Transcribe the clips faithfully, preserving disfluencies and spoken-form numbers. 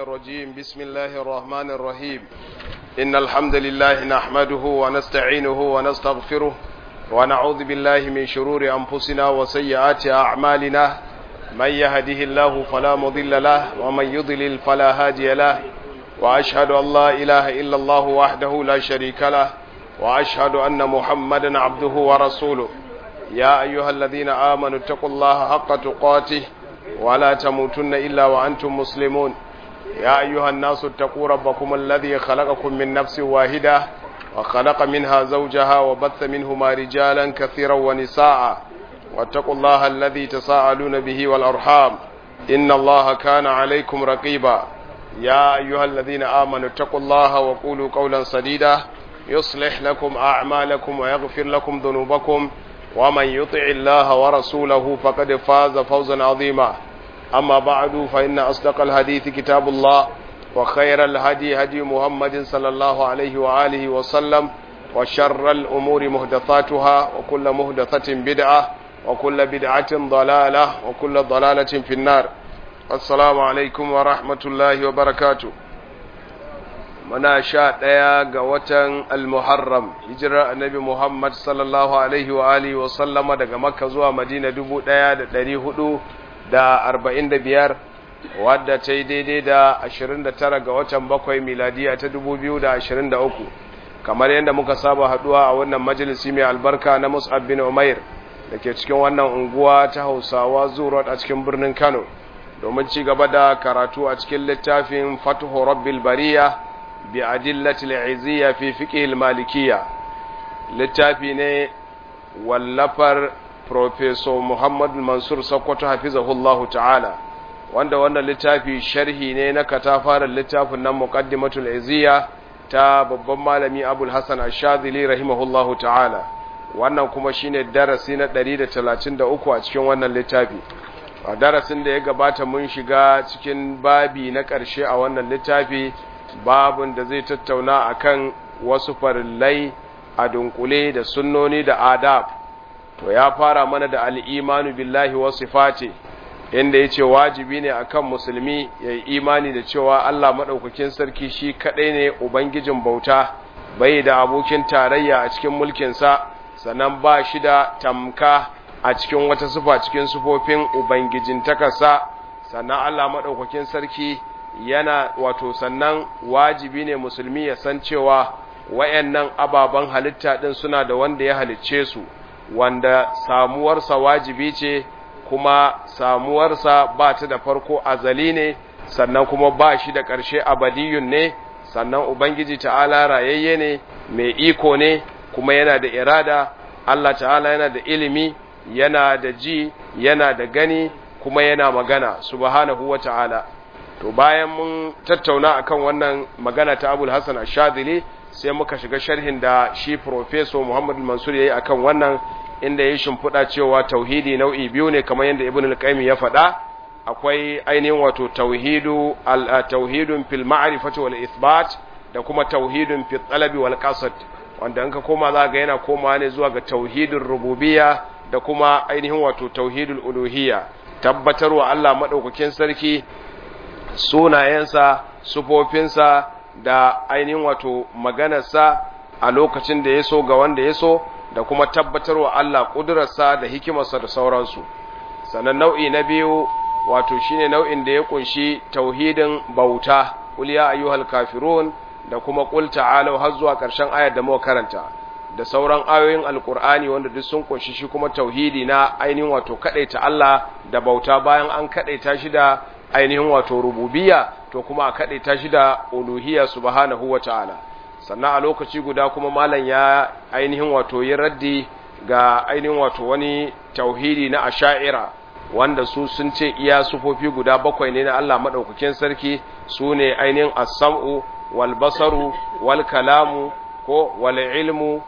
الرجيم بسم الله الرحمن الرحيم إن الحمد لله نحمده ونستعينه ونستغفره ونعوذ بالله من شرور أنفسنا وسيئات أعمالنا من يهده الله فلا مضل له ومن يضلل فلا هادي له وأشهد أن لا إله إلا الله وحده لا شريك له وأشهد أن محمدا عبده ورسوله يا أيها الذين آمنوا اتقوا الله حق تقاته ولا تموتن إلا وأنتم مسلمون يا أيها الناس اتقوا ربكم الذي خلقكم من نفس واحدة وخلق منها زوجها وبث منهما رجالا كثيرا ونساء واتقوا الله الذي تساءلون به والأرحام إن الله كان عليكم رقيبا يا أيها الذين آمنوا اتقوا الله وقولوا قولا سديدا يصلح لكم أعمالكم ويغفر لكم ذنوبكم ومن يطع الله ورسوله فقد فاز فوزا عظيما أما بعد فإن أصدق الحديث كتاب الله وخير الهدي هدي محمد صلى الله عليه وآله وسلم وشر الأمور محدثاتها وكل محدثة بدعة وكل بدعة ضلالة وكل ضلالة في النار. السلام عليكم ورحمة الله وبركاته. muna sha ɗaya ga watan al-muharram hijirar annabi Muhammad sallallahu alaihi wa alihi wa sallama daga makka zuwa madina dubu ɗaya da ɗari hudu da arba'in da biyar wadda ta yi daidai da ashirin da tara ga watan bakwai miladiya ta dubu biyu da ashirin da uku kamar yadda muka saba haduwa a wannan majalisi mai albarka na Mus'ab bin Umair da ke cikin wannan unguwa ta Hausawa Zurot a cikin birnin Kano domin ci gaba da karatu a cikin littafin Fathu Rabbil Bariya بأدلة العزية في فقه المالكية littafi ne wallafar Professor Muhammad Mansur Sokoto hafizahullahu ta'ala wanda wannan littafi sharhi ne na katafaren littafin nan Muqaddimatul Izziya ta babban malami Abul Hasan Ash-Shadhili rahimahullahu ta'ala wannan kuma shine darasi na ɗari da talatin da uku a cikin wannan littafi a darasin da ya gabata mun shiga cikin babi na ƙarshe a wannan littafi babun da zai tattauna akan wasu farillai a dunkule da sunnoni da adab to ya fara mana da al'imanu billahi wa sifati inda yace wajibi ne akan musulmi yayi imani da cewa Allah madaukakin sarki shi kadai ne ubangijin bauta bai da abokin tarayya a cikin mulkin sa sannan ba shi da tamka a cikin wata sifa cikin sifofin ubangijin takarsa sannan Allah madaukakin sarki yana wato sannan wajibi ne musulmi ya san cewa wayannan ababan halitta din suna da wanda ya halicce su wanda samuwarsa wajibi ce kuma samuwarsa ba ta da farko azali ne sannan kuma ba shi da ƙarshe abadiyun ne sannan ubangiji ta'ala rayayye ne mai iko ne kuma yana da irada Allah ta'ala yana da ilimi yana da ji yana da gani kuma yana magana subhanahu wa ta'ala. To bayan mun tattauna akan wannan magana ta Abul Hasan Ash-Shadhili sai muka shiga sharhin da shi Professor Muhammad Mansur yayi akan wannan inda ya shimfida cewa tauhidi nau'i biyu ne kamar yadda Ibn al-Qayyim ya faɗa akwai ainihin wato tauhidu al-tauhidun fil ma'rifati wal ithbat da kuma tauhidun fil talabi wal qasd wanda anka koma za ga yana komawa ne zuwa ga tauhidur rububiyya da kuma ainihin wato tauhidul uluhiyya tabbatarwa Allah madaukakin sarki sunayensa, sufofinsa da ainihin wato maganarsa a lokacin da ya so ga wanda ya so da kuma tabbatarwa Allah ƙudurarsa da hikimarsa da sauransu. Sannan nau'i na biyu wato shine nau'in da ya kunshi tauhidin bauta, qul ya ayyuhal kafirun da kuma qul ta'alu har zuwa ƙarshen ayar da muka karanta da sauran ayoyin alkur'ani wanda duk sun kunshi shi kuma tauhidi na ainihin wato kadaita Allah da bauta bayan an kadaita shi da ainihin wato rububiyya to kuma a kaɗe ta shi da uluhiyya subhanahu wa ta'ala sannan a lokaci guda kuma malam ya ainihin wato yi raddi ga ainihin wato wani tauhidi na asha'ira wanda su sun ce iya sufofi guda bakwai ne na Allah madaukakin sarki su ne ainihin as-sam'u wal basaru wal kalamu ko wal ilmu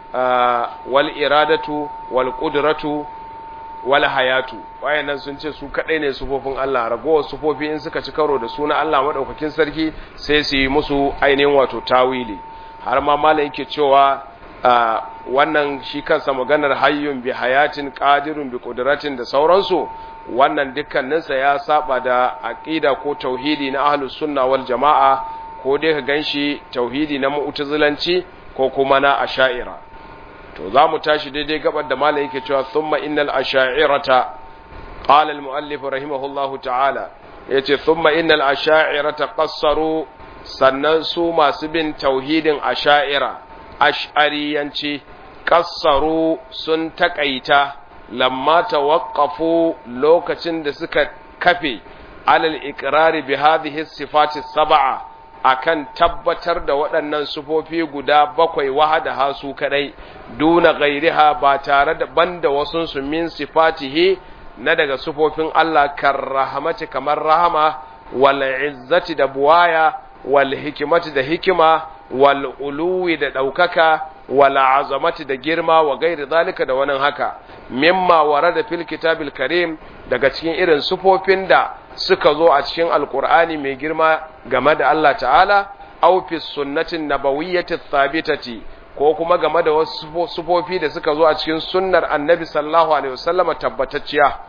wal iradatu wal qudratu wala hayatu wayannan sun ce su kadai ne sufofin Allah ragowar sufofi in suka ci karo da suna Allah madaukakin sarki sai su yi musu ainihin wato tawili har ma malai yake cewa wannan shi kansa maganar hayyun bi hayatin qadirun bi qudratin da sauransu wannan dukkaninsa ya saba da aqida ko tauhidi na ahlus sunna wal jamaa, ko dai ka ganshi tauhidi na mu'tazilanci ko kuma na asha'ira. to zamu tashi daidai gabar da malai yake cewa thumma innal asha'irata qala al muallif rahimahullahu ta'ala, yace thumma innal asha'irata qassaru, sannan su masu bin tauhidin asha'ira ash'ariyanci qassaru sun takaita lamma tawaqqafu lokacin da suka kafe alal iqrari bi hadhihi sifati sab'a akan tabbatar da waɗannan sufofi guda bakwai wahada su kadai duna ghairiha ba tare da banda wasun su min sifatihi na daga sufofin Allah karrahamati kamar rahama wal izzati da buwaya wal hikimati da hikima wal uluwi da daukaka wal azamati da girma wa gairi zalika da wannan haka mimma warada fil kitabil karim daga cikin irin sufofin da suka zo a cikin alqur'ani mai girma game da Allah ta'ala aw fi sunnatin nabawiyyati thabitati ko kuma game da wasu sufofi da suka zo a cikin sunnar annabi sallallahu alaihi wasallama tabbatacciya.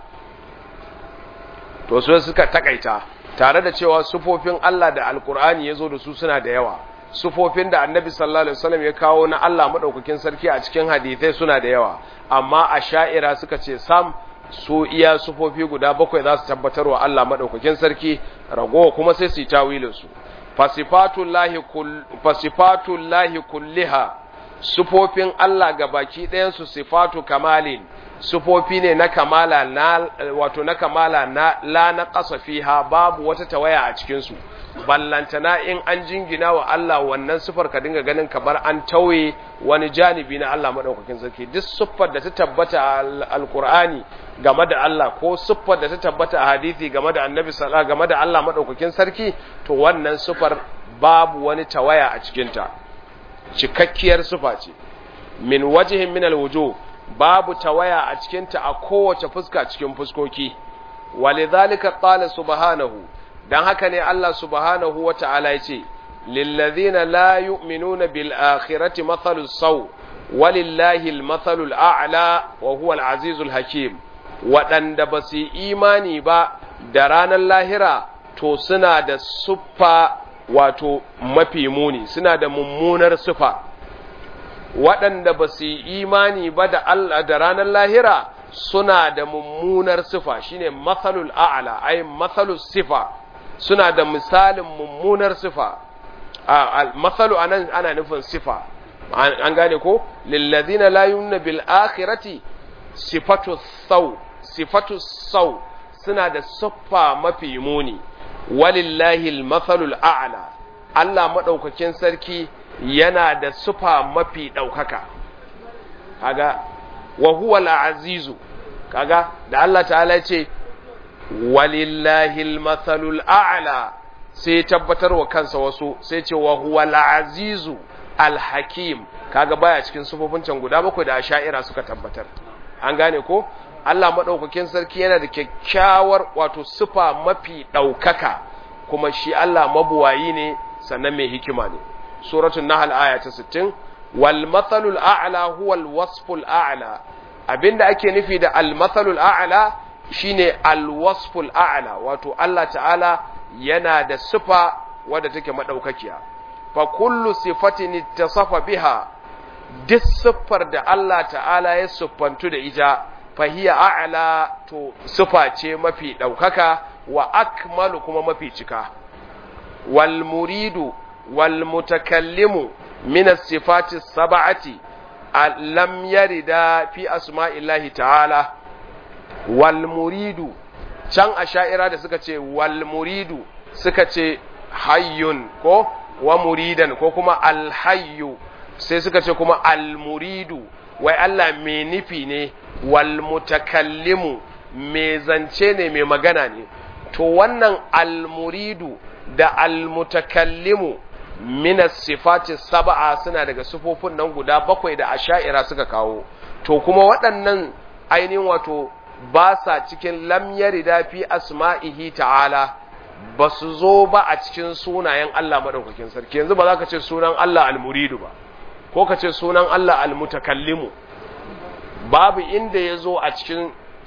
to su suka takaita tare da cewa sufofin Allah da alqur'ani yazo da su suna da yawa, sufofin da annabi sallallahu alaihi wasallam ya kawo na Allah madaukakin sarki a cikin hadisai suna da yawa, amma asha'ira suka ce sam su iya sufofi guda bakwai za su tabbatarwa Allah madaukakin sarki, ragowa kuma sai su yi tawilin su. fasifatullahi kull fasifatullahi kulliha, sufofin Allah gabaki ɗayan su sifatu kamalin, sufofi ne na kamala na wato na kamala na la na qasa fiha, babu wata tawaya a cikin su. ballantana in an jingina wa Allah wannan sifar ka dinga ganin kamar an tauye wani janibi na Allah madaukakin sarki. duk siffar da ta tabbata a alqur'ani game da Allah ko siffar da ta tabbata a hadisi game da annabi sallallahu game da Allah madaukakin sarki, to wannan sifar babu wani tawaya a cikin ta, cikakkiyar sifa ce min wajhin min alwujuh, babu tawaya a cikin ta a kowace fuska cikin fuskoki. walidhalika qala subhanahu, dan haka ne Allah subhanahu wa ta'ala ya ce, lillazina la yu'minuna bil akhirati mathalus saw walillahi al mathalul a'la wa huwa al azizul hakim. waɗanda ba su imani ba da ranar lahira to suna da siffa wato mafi muni, suna da mummunar siffa. waɗanda ba su imani ba da Allah da ranar lahira suna da mummunar siffa, shine mathalul a'la ay mathalus sifa, suna da misalin mummunar sifa. al-mathalu anan ana nufin sifa, an gane ko, lillazina la yu'minuna bil akhirati sifatu saw, sifatu saw, suna da siffa mafi muni. walillahi al-mathalul a'la, Allah madaukakin sarki yana da siffa mafi daukaka. kaga wa huwa al-azizu, kaga da Allah ta'ala ya ce walillahi al-mathalul a'la, sai tabbatar wa kansa wasu, sai ce wa huwa al-azizu al-hakim. kaga baya cikin sufofin can guda bakwai da asha'ira suka tabbatar, an gane ko. Allah madaukakin sarki yana da kyakkyawar wato sifa mafi daukaka, kuma shi Allah mabuwayi ne sannan mai hikima ne. suratul nahl aya ta sittin, wal mathalul a'la huwa al-wasful a'la, abinda ake nufi da al-mathalul a'la shine al-wasful a'la, wato Allah ta'ala yana da sifa wadda take madaukakiya. fa kullu sifatin ittasafa biha, duk siffar da Allah ta'ala ya siffantu da ita, fa hiya a'la, to sifa ce mafi daukaka, wa akmalu kuma mafi cika. wal muridu wal mutakallimu min as-sifati as-sab'ati lam yarida fi asma'illahi ta'ala. wal muridu, can asha'ira da suka ce wal muridu suka ce hayyun ko wa muridan ko kuma al hayyu, sai suka ce kuma al muridu wai Allah mai nufi ne, wal mutakallimu mai zance ne, mai magana ne. to wannan al muridu da al mutakallimu min as-sifati sab'a suna daga sifofin nan guda bakwai da asha'ira suka kawo. to kuma waɗannan ainihin wato ba sa cikin lam yarida fi asma'ihi ta'ala, ba su zo ba a cikin sunayen Allah madaukakin sarki. yanzu ba za ka ce sunan Allah al-muridu ba, ko ka ce sunan Allah al-mutakallimu, babu inda ya zo a cikin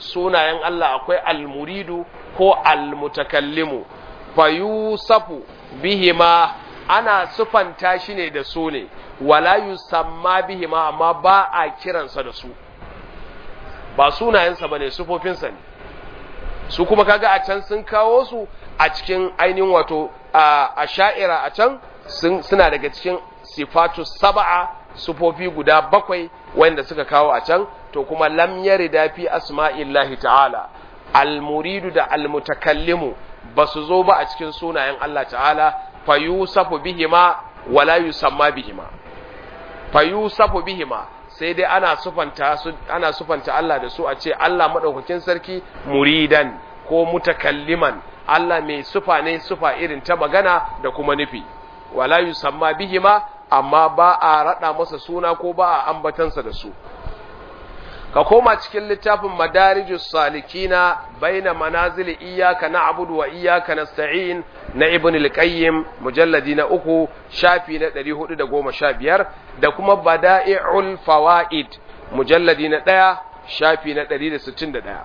sunayen Allah akwai al-muridu ko al-mutakallimu fa yusafu bihima ana sufanta shi ne da su ne wala yusamma bihima amma ba a kiransa da su ba sunayensa bane sufofinsa ne su kuma kaga a can sun kawo su a cikin ainihin wato a sha'ira a can suna daga cikin sifatu sab'a sufofi guda bakwai wanda suka kawo a can to kuma lam yarida fi asma'illahi ta'ala al-muridu da al-mutakallimu basu zo ba a cikin sunayen Allah ta'ala fa yusafu bihima wala yusamma bihima fa yusafu bihima sai dai ana sufanta su ana sufanta Allah da su a ce Allah madaukakin sarki muridan ko mutakalliman Allah mai sufa ne sufa irin ta magana da kuma nufi wala yusamma bihima amma ba a rada masa suna ko ba a ambatansa da su ka koma cikin littafin madarijus salikina baina manazili iyyaka na'budu wa iyyaka nasta'in na ibn al-qayyim mujalladi na uku shafi na ɗari hudu da goma sha biyar da kuma bada'i'ul fawaid mujalladi na ɗaya shafi na ɗari da sittin da ɗaya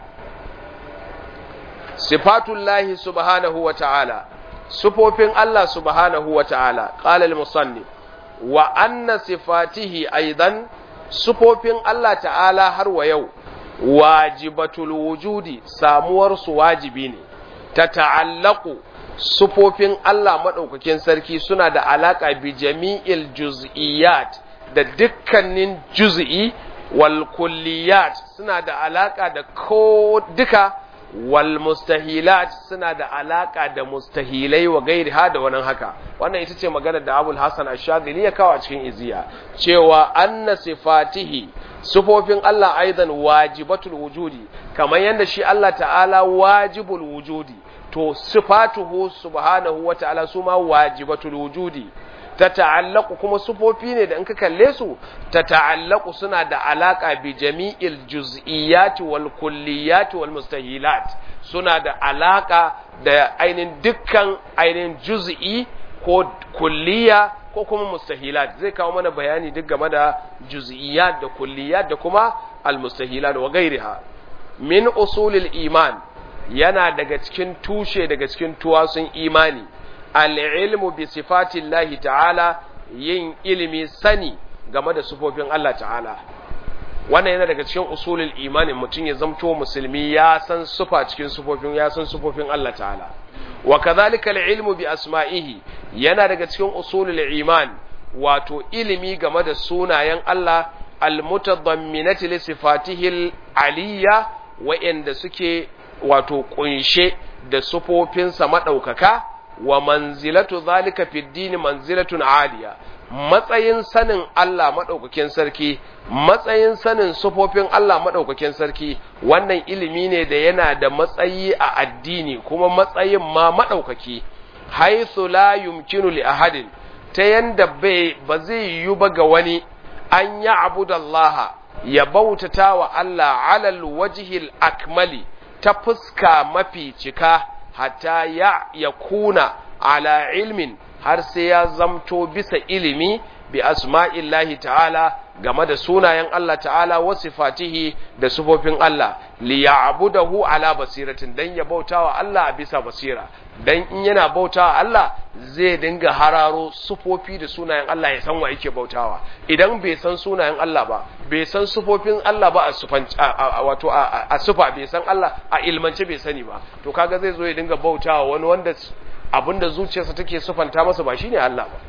sifatullahi subhanahu wa ta'ala sufofin Allah subhanahu wa ta'ala qala al-musannif wa anna sifatihi aidan sufofin Allah ta'ala har wa yau wajibatul wujudi samuwar su wajibi ne ta ta'allaku sufofin Allah madaukakin sarki suna da alaka bi jami'il juz'iyat da dukkanin juz'i wal kulliyat suna da alaka da ko duka wal mustahilat suna da alaka da mustahilai wa gairi ha da wannan haka wannan ita ce maganar da Abul Hasan Ash-Shadhili ya kawo a cikin iziya cewa anna sifatihi sifofin Allah aidan wajibatul wujudi kamar yanda shi Allah ta'ala wajibul wujudi to sifatuhu subhanahu wa ta'ala suma wajibatul wujudi ta ta'allaku kuma sufofi ne da in ka kalle su ta ta'allaku suna da alaka bi jami'il juz'iyati wal kulliyati wal mustahilat suna da alaka da ainin dukkan ainin juz'i ko kulliya ko kuma mustahilat zai kawo mana bayani duk game da juz'iyat da kulliyat da kuma al mustahilat wa gairiha min usulil iman yana daga cikin tushe daga cikin tuwasun imani al'ilmu bi sifatin lahi ta'ala yin ilimi sani game da sufofin Allah ta'ala wannan yana daga cikin usulul imanin mutum ya zamto musulmi ya san sufa cikin sufofin ya san sufofin Allah ta'ala wa kadhalika al'ilmu bi asma'ihi yana daga cikin usulul iman wato ilimi game da sunayen Allah al-mutadamminati li sifatihi al-aliyya wa'anda suke wato kunshe da sufofinsa madaukaka wa manzilatu zalika fi dini manzilatun aliya matsayin sanin Allah madaukakin sarki matsayin sanin sufofin Allah madaukakin sarki wannan ilimi ne da yana da matsayi a addini kuma matsayin ma madaukaki haythu la yumkinu li ahadin ta yanda bai ba zai yi ba ga wani an ya abudallaha ya bautata wa Allah alal wajhil akmali ta fuska mafi cika hatta ya yakuna ala ilmin har sai ya zamto bisa ilimi bi asma'illahi ta'ala game da sunayen Allah ta'ala wa sifatihi da sifofin Allah li ya'budahu ala basiratin dan ya bautawa Allah a bisa basira dan in yana bautawa Allah zai dinga hararo sifofi da sunayen Allah ya san wa yake bautawa idan bai san sunayen Allah ba bai san sifofin Allah ba a sufan wato a sufa bai san Allah a ilmance bai sani ba to kaga zai zo ya dinga bautawa wani wanda abinda zuciyarsa take sufanta masa ba shine Allah ba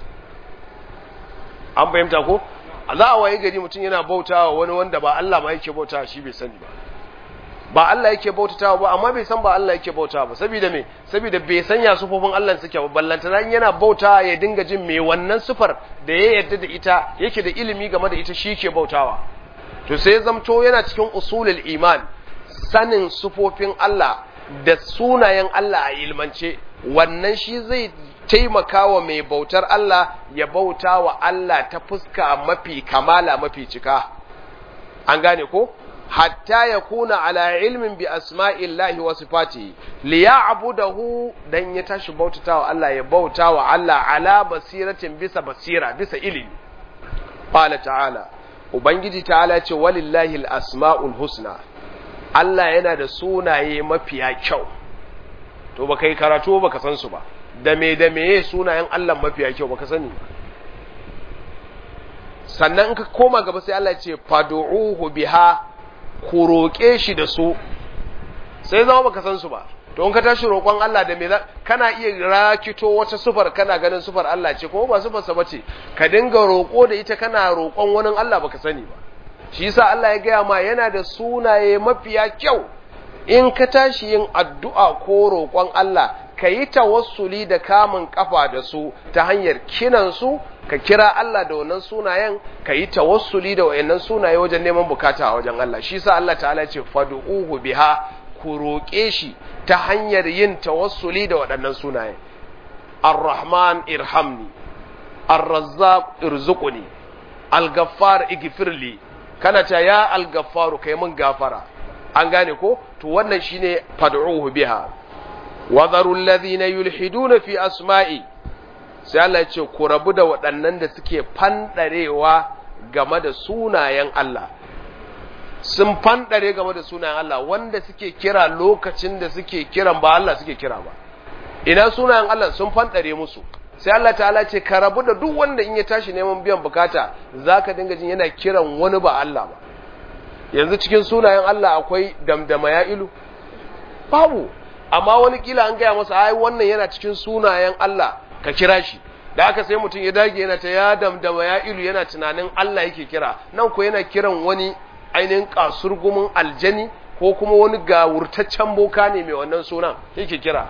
an fahimta ko za a waye gari mutum yana bautawa wani wanda ba Allah ma yake bautawa shi bai sani ba ba Allah yake bautawa ba amma bai san ba Allah yake bautawa ba saboda me saboda bai san ya sufofin Allah suke ba ballanta nan yana bautawa ya dinga jin me wannan sufar da ya yarda da ita yake da ilimi game da ita shi yake bautawa to sai zamto yana cikin usulul iman sanin sufofin Allah da sunayen Allah a ilmance wannan shi zai taimaka wa mai bautar Allah ya bauta wa Allah ta fuska mafi kamala mafi cika an gane ko hatta ya kuna ala ilmin bi asma'illahi wa sifatihi li ya'budahu dan ya tashi bautata wa Allah ya bauta wa Allah ala basiratin bisa basira bisa ilimi qala ta'ala ubangiji ta'ala ce walillahi al-asma'ul husna Allah yana da sunaye mafiya kyau to baka yi karatu baka san su ba da me da meye sunayen Allah mafiya kyau baka sani ba sannan in ka koma gaba sai Allah ya ce fad'uhu biha ku roƙe shi da su sai zama baka san su ba to in ka tashi roƙon Allah da me kana iya rakito wata sufar kana ganin sufar Allah ce ko ba sufar sa bace ka dinga roƙo da ita kana roƙon wani Allah baka sani ba shi yasa Allah ya gaya ma yana da sunaye mafiya kyau in ka tashi yin addu'a ko roƙon Allah ka yi tawassuli da kamun kafa da su ta hanyar kinan su ka kira Allah da wannan sunayen ka yi tawassuli da wayannan sunaye wajen neman bukata a wajen Allah shi yasa Allah ta'ala ya ce fad'uhu biha ku roƙe shi ta hanyar yin tawassuli da waɗannan sunaye ar-rahman irhamni ar-razzaq irzuqni al-ghaffar ighfirli kana ta ya al-ghaffar kai mun gafara an gane ko to wannan shine fad'uhu biha wa dharu alladhina yulhiduna fi asma'i sai Allah ya ce ku rabu da waɗannan da suke fandarewa game da sunayen Allah sun fandare game da sunayen Allah wanda suke kira lokacin da suke kiran ba Allah suke kira ba ina sunayen Allah sun fandare musu sai Allah ta'ala ce ka rabu da duk wanda in ya tashi neman biyan bukata zaka dinga jin yana kiran wani ba Allah ba yanzu cikin sunayen Allah akwai damdama ya ilu babu amma wani kila an gaya masa ai wannan yana cikin sunayen Allah ka kira shi da aka sai mutum ya dage yana ta ya damdama ya ilu yana tunanin Allah yake kira nan ko yana kiran wani ainihin kasurgumin aljani ko kuma wani gawurtaccen boka ne mai wannan sunan yake kira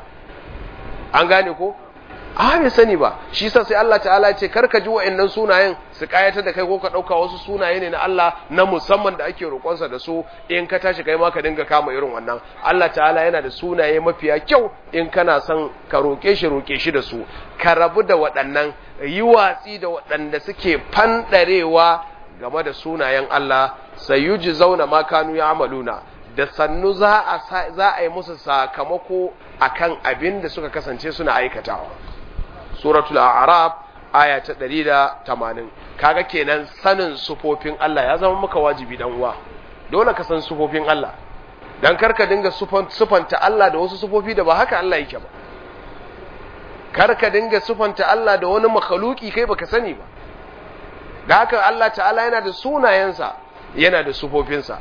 an gane ko a bai sani ba shi yasa sai Allah ta'ala ce karka ji wa'annan sunayen su kayata da kai ko ka dauka wasu sunaye ne na Allah na musamman da ake roƙonsa da su in ka tashi kai ma ka dinga kama irin wannan Allah ta'ala yana da sunaye mafiya kyau in kana son ka roƙe shi roƙe shi da su ka rabu da waɗannan yi watsi da waɗanda suke fandarewa game da sunayen Allah sayuji zauna ma kanu ya'maluna da sannu za a za a yi musu sakamako akan abin da suka kasance suna aikatawa suratul a'raf aya ta ɗari da tamanin kaga kenan sanin sufofin Allah ya zama maka wajibi dan uwa dole ka san sufofin Allah dan karka dinga sufanta Allah da wasu sufofi da ba haka Allah yake ba karka dinga sufanta Allah da wani makhluki kai baka sani ba da haka Allah ta'ala yana da sunayensa yana da sufofinsa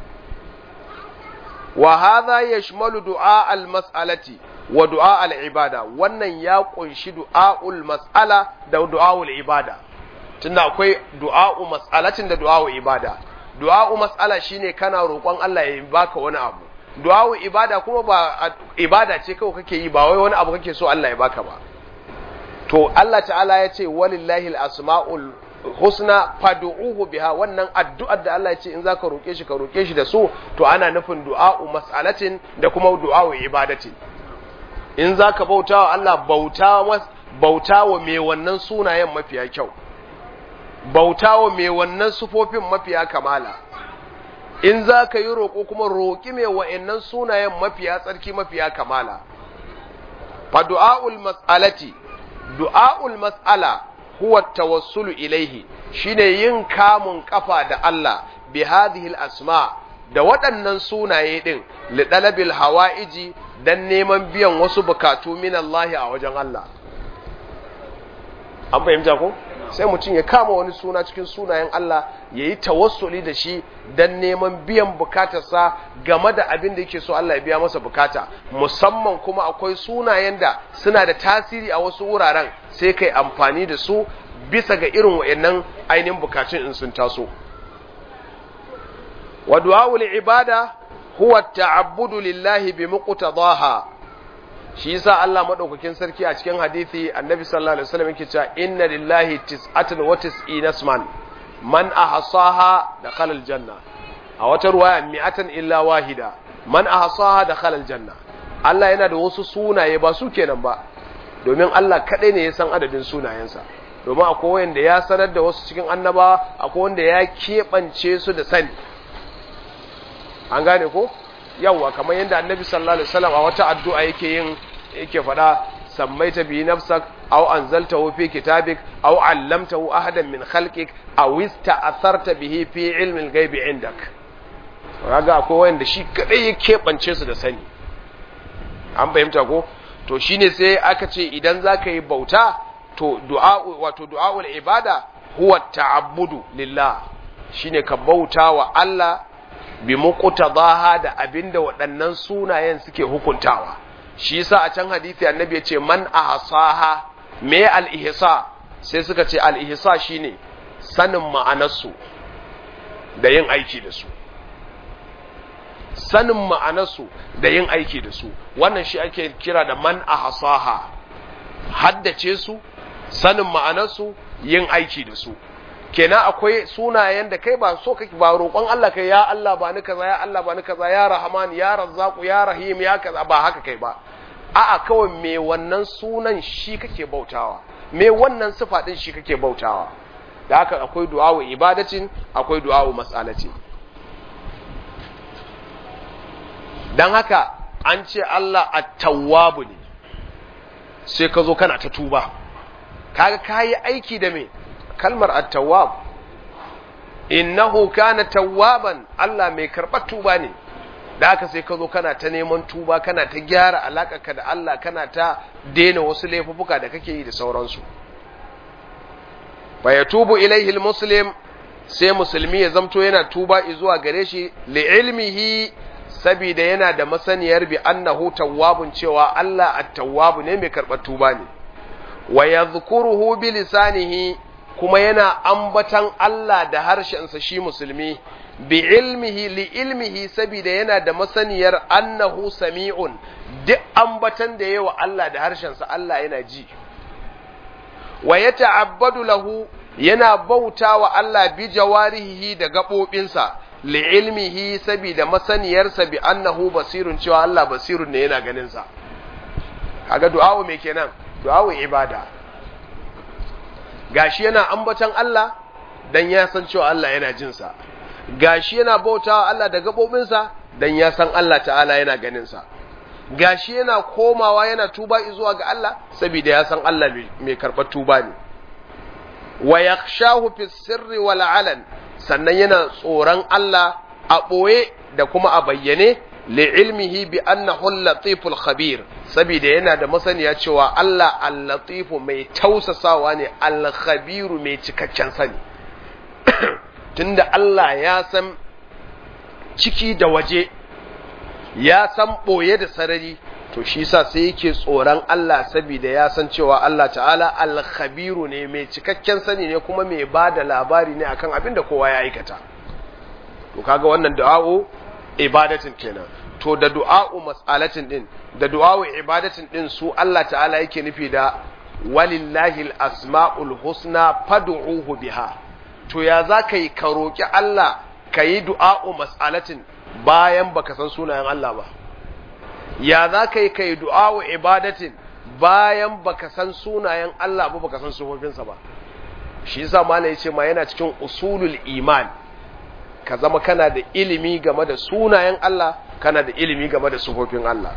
wa hadha yashmalu du'a al-mas'alati wa du'a al-ibada wannan ya kunshi du'aul mas'ala da du'aul ibada tunda akwai du'a'u mas'alatin da du'a'u ibada du'a'u mas'ala shine kana roƙon Allah ya baka wani abu du'a'u ibada kuma ba ibada ce kawai kake yi ba wai wani abu kake so Allah ya baka ba to Allah ta'ala ya ce walillahi al-asma'ul husna fad'uhu biha wannan addu'ar da Allah ya ce in zaka roke shi ka roke shi da su to ana nufin du'a'u mas'alatin da kuma du'a'u ibadatin in zaka bautawa Allah bautawa bautawa mai wannan sunayen mafiya kyau bautawa mai wannan sufofin mafiya kamala in zaka yi roko kuma roki mai wa'annan sunayen mafiya tsarki mafiya kamala fa du'a'ul mas'alati du'a'ul mas'ala huwa tawassulu ilaihi shine yin kamun kafa da Allah bi hadhihi al-asma da waɗannan sunaye din li dalabil hawaiji dan neman biyan wasu bukatu min Allah a wajen Allah an fahimta ko sai mutum ya kama wani suna cikin sunayen Allah yayi tawassuli da shi dan neman biyan bukatarsa game da abin da yake so Allah ya biya masa bukata musamman kuma akwai sunayen da suna da tasiri a wasu wuraren sai kai amfani da su bisa ga irin wayannan ainihin bukatun in sun taso wa du'aul ibada huwa ta'abbudu lillahi bi muqtadaha shi yasa Allah madaukakin sarki a cikin hadisi annabi sallallahu alaihi wasallam yake cewa inna lillahi tis'atan wa tis'ina isman man ahsaha dakhala aljanna a wata ruwaya mi'atan illa wahida man ahsaha dakhala aljanna Allah yana da wasu sunaye ba su kenan ba domin Allah kadai ne ya san adadin sunayensa domin akwai wanda ya sanar da wasu cikin annabawa akwai wanda ya kebance su da sani an gane ko yawa kamar yadda annabi sallallahu alaihi wasallam a wata addu'a yake yin yake fada sammaita bi nafsak aw anzaltahu fi kitabik aw allamtahu ahadan min khalqik aw ista'tharta bihi fi ilmi al-ghaibi indak kaga akwai wanda shi kadai ya keɓance su da sani an fahimta ko to shine sai aka ce idan zaka yi bauta to du'a wato du'aul ibada huwa ta'abbudu lillah shine ka bauta wa Allah bi muqtadaha da abinda waɗannan sunayen suke hukuntawa shi yasa a can hadisi annabi ya ce man ahsaha me al-ihsa sai suka ce al-ihsa shine sanin ma'anarsu da yin aiki da su sanin ma'anarsu da yin aiki da su wannan shi ake kira da man ahsaha haddace su sanin ma'anarsu yin aiki da su kenan akwai sunayen da kai ba so kake ba roƙon Allah kai ya Allah ba ni kaza ya Allah ba ni kaza ya Rahman ya Razzaq ya Rahim ya kaza ba haka kai ba a'a kawai me wannan sunan shi kake bautawa me wannan sifa din shi kake bautawa da haka akwai du'a ibadatin akwai du'a mas'alati dan haka an ce Allah at-tawwab ne sai ka zo kana ta tuba kaga kai aiki da me kalmar at-tawwab innahu kana tawwaban Allah mai karɓar tuba ne da haka sai ka zo kana ta neman tuba kana ta gyara alakarka da Allah kana ta daina wasu laifuka da kake yi da sauransu fa yatubu ilaihi al-muslim sai musulmi ya zamto yana tuba zuwa gare shi li ilmihi saboda yana da masaniyar bi annahu tawwabun cewa Allah at-tawwab ne mai karɓar tuba ne wa yadhkuruhu bi lisanihi kuma yana ambatan Allah da harshensa shi musulmi bi ilmihi li ilmihi saboda yana da masaniyar annahu sami'un duk ambatan da yawa Allah da harshensa Allah yana ji wa yata'abbadu lahu yana bautawa Allah bi jawarihi da gabobinsa li ilmihi saboda masaniyarsa bi annahu basirun cewa Allah basirun ne yana ganin sa kaga du'a me kenan du'a ibada gashi yana ambatan Allah dan ya san cewa Allah yana jin sa gashi yana bautawa Allah da gabobinsa dan ya san Allah ta'ala yana ganin sa gashi yana komawa yana tuba zuwa ga Allah saboda ya san Allah mai karɓar tuba ne wa yakhshahu fi sirri wal alan sannan yana tsoron Allah a boye da kuma a bayyane li ilmihi bi annahu al-latiful khabir saboda yana da masaniya cewa Allah al-latifu mai tausasawa ne al-khabiru mai cikakken sani tunda Allah ya san ciki da waje ya san boye da sarari to shi yasa sai yake tsoron Allah saboda ya san cewa Allah ta'ala al-khabiru ne mai cikakken sani ne kuma mai bada labari ne akan abin da kowa ya aikata to kaga wannan du'a'u ibadatin kenan to da du'a'u mas'alatin din da du'a'u ibadatin din su Allah ta'ala yake nufi da walillahi al-asma'ul husna fad'uhu biha to ya zaka yi ka roki Allah kayi du'a'u mas'alatin bayan baka san sunayen Allah ba ya zaka yi kai du'a'u ibadatin bayan baka san sunayen Allah ba baka san sufofinsa ba shi yasa malai yace ma yana cikin usulul iman ka zama kana da ilimi game da sunayen Allah kana da ilimi game da sufofin Allah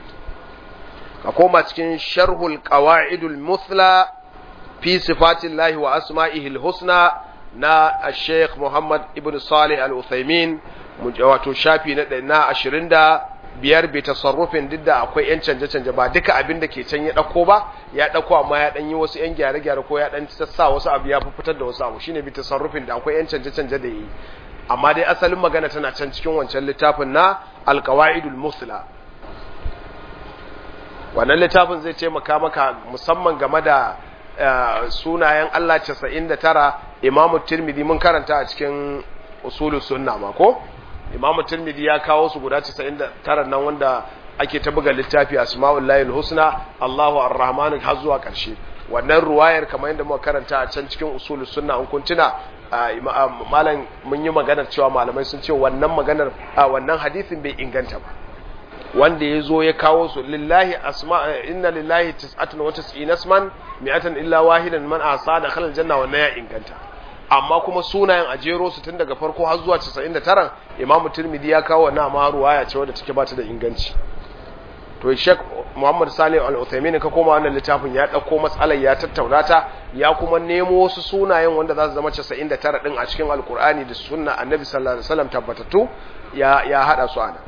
ka koma cikin sharhul qawaidul muthla fi sifatillahi wa asma'ihil husna na Sheikh Muhammad ibn Salih Al-Uthaymin wato shafi na na ashirin da biyar bi tasarrufin didda akwai yan canje canje ba duka abin da ke can ya dauko ba ya dauko amma ya dan yi wasu yan gyare gyare ko ya dan sassa wasu abu ya fitar da wasu abu shine bi tasarrufin da akwai yan canje canje da yi amma dai asalin magana tana can cikin wancan littafin na alqawaidul musla wannan littafin zai taimaka maka musamman game da sunayen Allah casa'in da tara Imam Tirmidhi mun karanta a cikin usulus sunna ma ko Imam Tirmidhi ya kawo su guda casa'in da tara nan wanda ake ta buga littafi Asma'ullahi husna Allahu Ar-Rahman har zuwa ƙarshe wannan ruwayar kamar yadda muka karanta a can cikin usulus sunna an kuntuna malam mun yi maganar cewa malamai sun ce wannan maganar wannan hadisin bai inganta ba wanda ya zo ya kawo su lillahi asma inna lillahi tis'atun wa tis'ina isman mi'atan illa wahidan man asa da khalal janna wannan ya inganta amma kuma sunayen a jero su tun daga farko har zuwa casa'in da tara Imam Tirmidhi ya kawo wannan amma ruwaya ce wadda take bata da inganci to Sheikh Muhammad Salih Al-Uthaymeen ka koma wannan littafin ya dauko matsalar ya tattauna ta ya kuma nemo wasu sunayen wanda za su zama casa'in da tara din a cikin Alkur'ani da sunna Annabi sallallahu alaihi wasallam tabbatattu ya ya hada su ana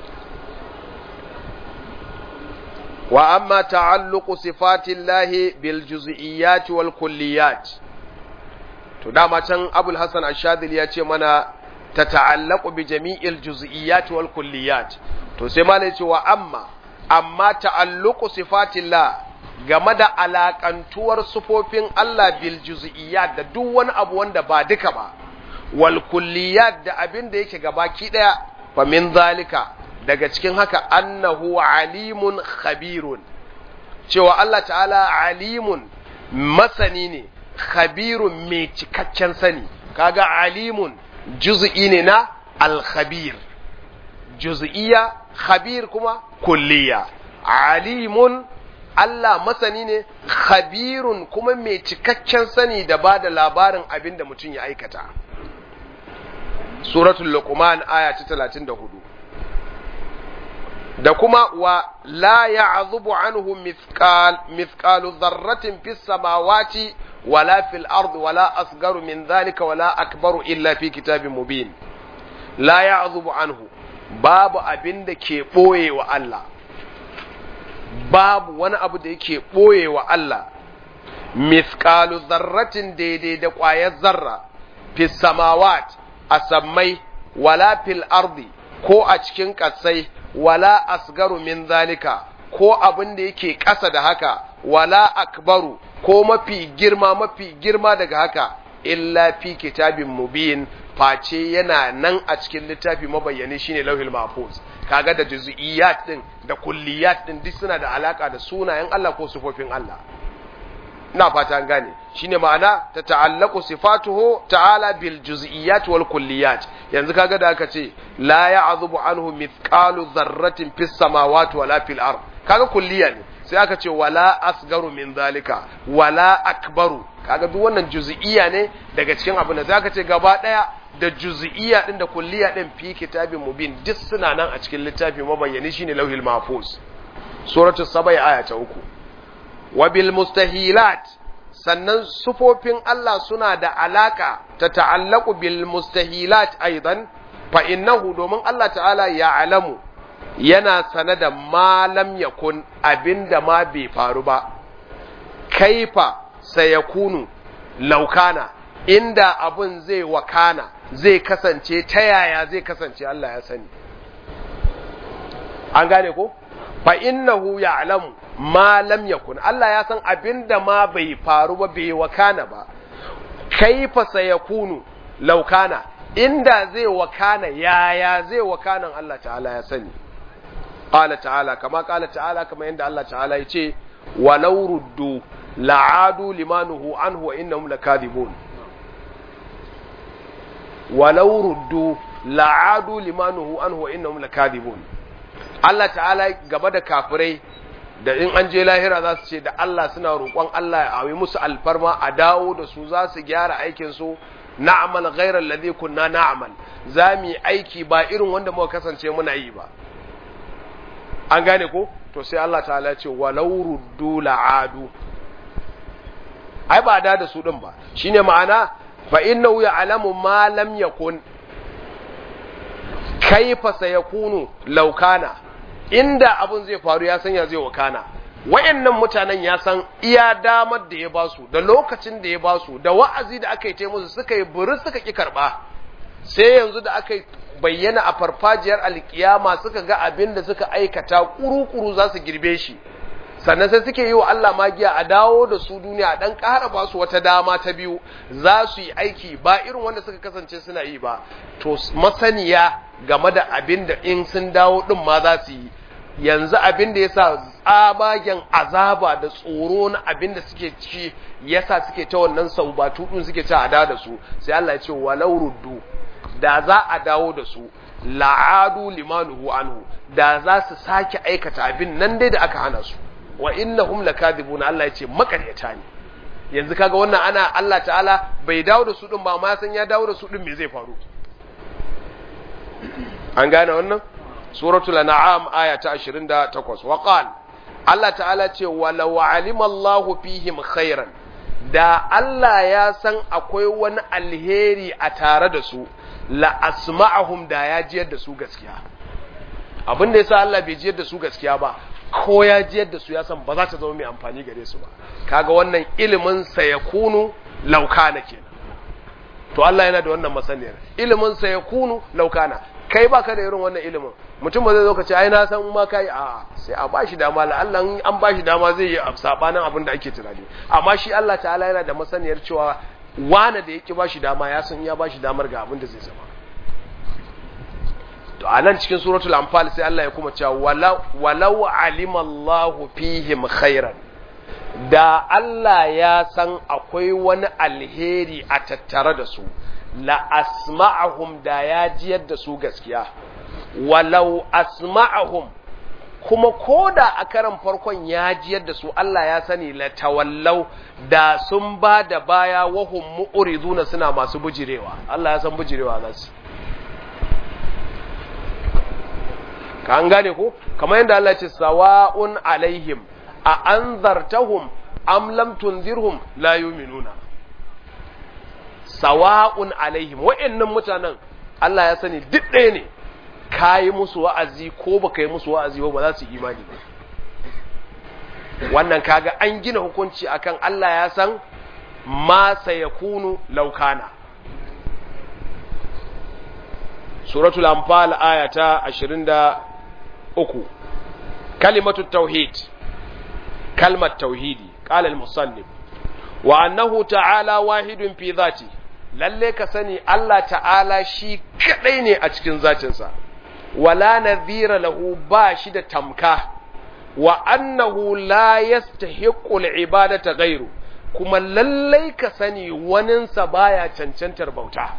wa amma ta'alluqu sifatillahi bil juz'iyyat wal kulliyat to dama can Abul Hasan Ash-Shadhili ya ce mana ta ta'allaqu bi jami'il juz'iyyat wal kulliyat to sai malai ce wa amma amma ta'alluqu sifatillah game da alakantuwar sufofin Allah bil juz'iyyat da duk wani abu wanda ba duka ba wal kulliyat da abin da yake gabaki daya fa min zalika daga cikin haka annahu alimun khabirun cewa Allah ta'ala alimun masani ne khabirun mai cikakken sani kaga alimun juz'i ne na al-khabir juz'iyya khabir kuma kulliya alimun Allah masani ne khabirun kuma mai cikakken sani da bada labarin abinda mutum ya aikata suratul luqman aya ta talatin da hudu da kuma wa la ya'zubu anhu mithqal mithqalu dharratin fis samawati wala fil ardi wala asgaru min dhalika wala akbaru illa fi kitabin mubin la ya'zubu anhu babu abin da ke boye wa Allah babu wani abu da yake boye wa Allah mithqalu dharratin daidai da ƙwayar zarra fis samawat asammai wala fil ardi ko a cikin ƙasai wala asgaru min zalika ko abin da yake ƙasa da haka wala akbaru ko mafi girma mafi girma daga haka illa fi kitabin mubin face yana nan a cikin littafi mabayyani shine lauhil mahfuz kaga da juz'iyat din da kulliyat din duk suna da alaka da sunayen Allah ko sifofin Allah ina fata an gane shine ma'ana ta ta'allaqu sifatuhu ta'ala bil juz'iyat wal kulliyat yanzu kaga da aka ce la ya'zubu anhu mithqalu dharratin fis samawati wala fil ard kaga kulliya ne sai aka ce wala asgaru min zalika wala akbaru kaga duk wannan juz'iyya ne daga cikin abin da zaka ce gaba daya da juz'iyya din da kulliya din fi kitabin mubin duk suna nan a cikin littafi mabayyani shine lauhil mahfuz suratul sabai aya ta uku wa bil mustahilat sannan sufofin Allah suna da alaka ta ta'allaku bil mustahilat aidan fa innahu domin Allah ta'ala ya alamu yana sane da ma lam yakun abinda ma bai faru ba kaifa sayakunu laukana inda abun zai wakana zai kasance ta yaya zai kasance Allah ya sani an gane ko fa innahu ya'lamu ma lam yakun Allah ya san abinda ma bai faru ba bai wakana ba kaifa sayakunu laukana inda zai wakana yaya zai wakanan Allah ta'ala ya sani qala ta'ala kama qala ta'ala kama yanda Allah ta'ala yace walau ruddu la'adu limanuhu anhu wa innahum lakadibun walau ruddu la'adu limanuhu anhu wa innahum lakadibun Allah ta'ala gaba da kafirai da in an je lahira za su ce da Allah suna roƙon Allah ya awi musu alfarma a dawo da su za su gyara aikin su na'mal ghayra alladhi kunna na'mal za mu yi aiki ba irin wanda muka kasance muna yi ba an gane ko to sai Allah ta'ala ya ce walau ruddu la'adu ai ba da da su din ba shine ma'ana fa innahu ya'lamu ma lam yakun kaifa sayakunu law kana inda abun zai faru ya san ya zai wakana wayannan mutanen ya san iya damar da ya basu da lokacin da ya basu da wa'azi da aka yi ta musu suka yi buri suka ki karba sai yanzu da aka bayyana a farfajiyar alkiyama suka ga abin da suka aikata kuru-kuru za su girbe shi sannan sai suke yi wa Allah magiya a dawo da su duniya dan ƙara ba su wata dama ta biyu za su yi aiki ba irin wanda suka kasance suna yi ba to masaniya game da abin da in sun dawo din ma za su yi yanzu abin da yasa tsabagen azaba da tsoro na abin da suke ci yasa suke ta wannan saubatu din suke ta ada da su sai Allah ya ce walau ruddu da za a dawo da su la'adu limanuhu anhu da za su sake aikata abin nan dai da aka hana su wa innahum lakadibuna Allah yace makaryata ne yanzu kaga wannan ana Allah ta'ala bai dawo da su din ba ma san ya dawo da su din me zai faru an gane wannan suratul an'am aya ta ashirin da takwas wa qal Allah ta'ala ce walau alima Allahu fihim khairan, da Allah ya san akwai wani alheri a tare da su, la asma'ahum, da ya jiyar da su gaskiya. Abin da yasa Allah bai jiyar da su gaskiya ba, ko ya jiyar da su ya san ba za ta zama mai amfani gare su ba. Kaga wannan ilimin sa yakunu laukana kenan. To Allah yana da wannan masaniyar, ilimin sa yakunu laukana. Kai baka da irin wannan ilimin, mutum ba zai zo ka ce ai na san ma kai, a sai a bashi dama, la Allah an bashi dama zai yi sabanin abin da ake tunani. Amma shi Allah ta'ala yana da masaniyar cewa wani da yake bashi dama ya san ya bashi damar ga abin da zai zama. To anan cikin suratul anfal sai Allah ya kuma cewa walau walau alima Allahu fihim khairan, da Allah ya san akwai wani alheri a tattare da su, la asma'ahum, da ya jiyar da su gaskiya. Walau asma'ahum, kuma koda a karan farkon ya jiyar da su, Allah ya sani, la tawallau, da sun ba da baya, wahum mu'riduna, suna masu bujirewa. Allah ya san bujirewa za su. Ka an gane ko? Kamar yadda Allah ya ce sawa'un alaihim a anzartahum am lam tunzirhum la yu'minuna. Sawa'un alaihim, wa'annan mutanen Allah ya sani duk ɗaya ne, ka yi musu wa'azi ko ba ka yi musu wa'azi ba, ba za su imani ba. Wannan kaga an gina hukunci akan Allah ya san ma sayakunu laukana. Suratul Anfal aya ta ashirin da uku. Kalimatu tauhid, kalmar tauhidi, qala al-musannif wa annahu ta'ala wahidun fi dhati, lalle ka sani Allah ta'ala shi kadai ne a cikin zatinsa, wala nadhira lahu, ba shi da tamka, wa annahu la yastahiqqu al-ibadata ghayru, kuma lalle ka sani waninsa baya cancantar bauta,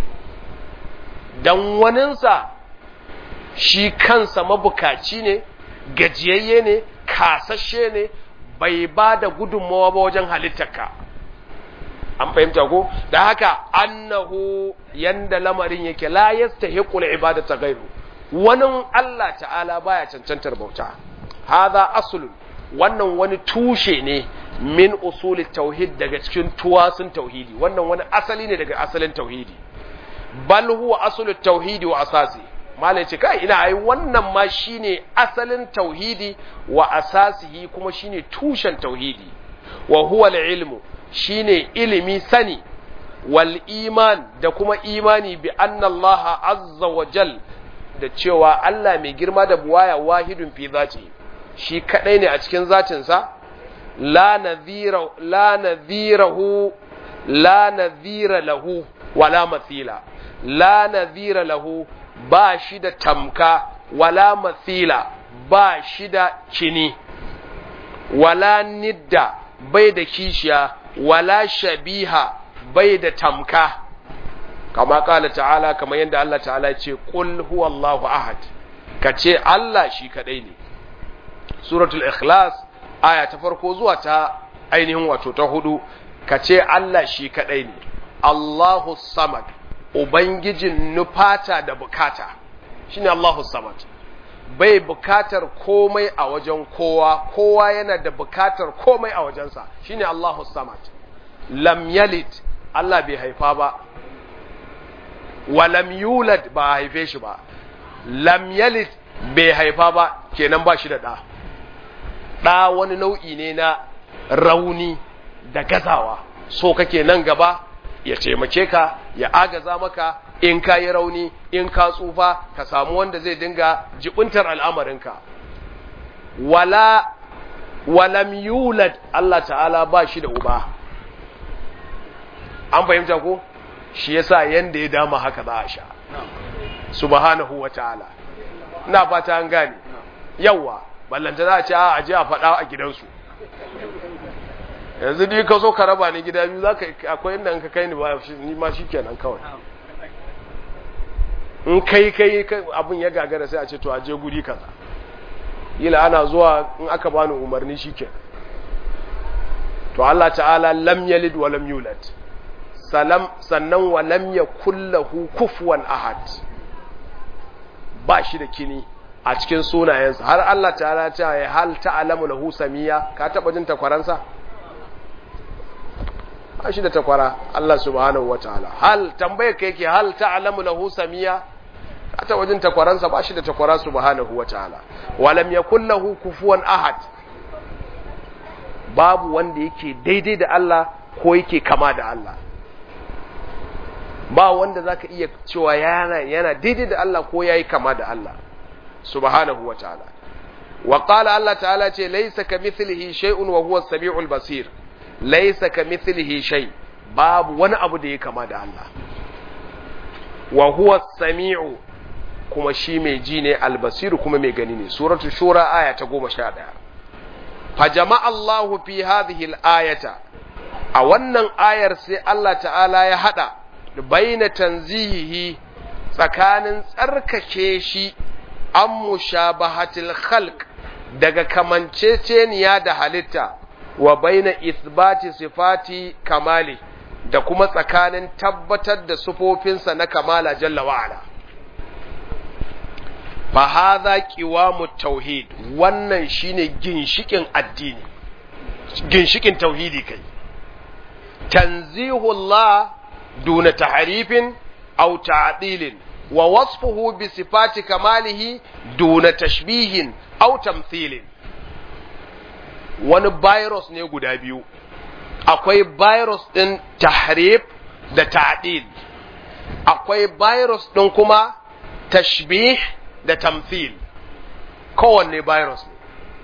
dan waninsa shi kansa mabukaci ne, gajiyayye ne, kasashe ne, bai ba da gudunmawa ba wajen halittarka. An fahimta ko? Da haka annahu, yanda lamarin yake, la yastahiqul ibadata ghayru, wani Allah ta'ala baya cancantar bauta. Hadha aslun, wannan wani tushe ne min usulit tauhid, daga cikin tuwasun tauhidi. Wannan wani asali ne daga asalin tauhidi. Bal huwa aslut tauhidi wa asasi. Malai ce kai ina ai wannan ma shine asalin tauhidi wa asasihi, kuma shine tushen tauhidi. Wa huwa al-ilmu, shine ilimi, sani, wal iman, da kuma imani bi anna Allah azza wa jal, da cewa Allah mai girma da buwaya wahidun fi zati, shi kadai ne a cikin zatinsa, la nadhira la nadhirahu la nadhira lahu wala mathila, la nadhira lahu, ba shi da tamka, wala mathila, ba shi da kini, wala nidda, bai da kishiya, wala shabiha, bai da tamka. Kama kala ta'ala, kama yadda Allah ta'ala ce qul huwallahu ahad, kace Allah shi kadai ne. Suratul Ikhlas aya ta farko zuwa ta ainihin wato ta hudu, kace Allah shi kadai ne. Allahu samad, ubangijin nufata da bukata, shine Allahu samad, bai bukatar komai a wajen kowa, kowa yana da bukatar komai a wajensa, shine Allahu samad. Lam yalid, Allah bai haifa ba, wa lam yulad, ba haife shi ba. Lam yalid, bai haifa ba, kenan ba shi da ɗa. Ɗa wani nau'i ne na rauni da gazawa, so kake nan gaba ya taimake ka, ya agaza maka in ka yi rauni, in ka tsufa, ka samu wanda zai dinga jibintar al'amarinka. Wala walam yulad, Allah ta'ala ba shi da uba. An fahimta ko? Shi yasa yanda ya dama haka za a sha. Subhanahu wa ta'ala. Ina fata an gane. Yawa, ballanta za a ce a aje a faɗa a gidansu. Yanzu ni ka so ka raba ni gida biyu, zaka akwai inda in ka kai ni ba ni ma shikenan kawai. In kai kai abin ya gagara sai a ce to aje guri kaza. Yila ana zuwa in aka bani umarni shikenan. To Allah ta'ala lam yalid wa lam yulad. Salam sannan wa lam yakul lahu kufuwan ahad. Ba shi da kini, a cikin sunayensa har Allah ta'ala ce ya hal ta'lamu lahu samiya ka taba jin takwaransa ba shi da takwara Allah subhanahu wataala hal tambaye ka yake hal ta'lamu lahu samiya ka taba jin takwaransa ba shi da takwara subhanahu wataala walam yakul lahu kufuwan ahad babu wanda yake daidai da Allah ko yake kama da Allah ba wanda zaka iya cewa yana yana daidai da Allah ko yayi kama da Allah subhanahu wataala wa qala Allah ta'ala ce laysa kamithlihi shay'un wa huwa as-sami'ul basir laysa kamithlihi shay babu wani abu da yake kama da Allah wa huwa as-sami'u kuma shi mai ji ne al-basir kuma mai gani ne suratul shura aya ta goma sha ɗaya fa jama'a Allahu fi hadhihi al-ayata a wannan ayar sai Allah ta'ala ya hada baina tanzihihi tsakanin tsarkake shi an mushabahatil khalq daga kamanceceniya da halitta wa baina ithbati sifati kamali da kuma tsakanin tabbatar da sufofinsa na kamala jalla wa ala fa hadha qiwamut tauhid wannan shine ginshikin addini ginshikin tauhidi kai tanzihullah duna tahrifin aw ta'dilin wa wasfuhu bi sifati kamalihi duna tashbihin aw tamthilin wani virus ne guda biyu akwai virus din tahrif da ta'dil akwai virus din kuma tashbih da tamthil kowanne virus ne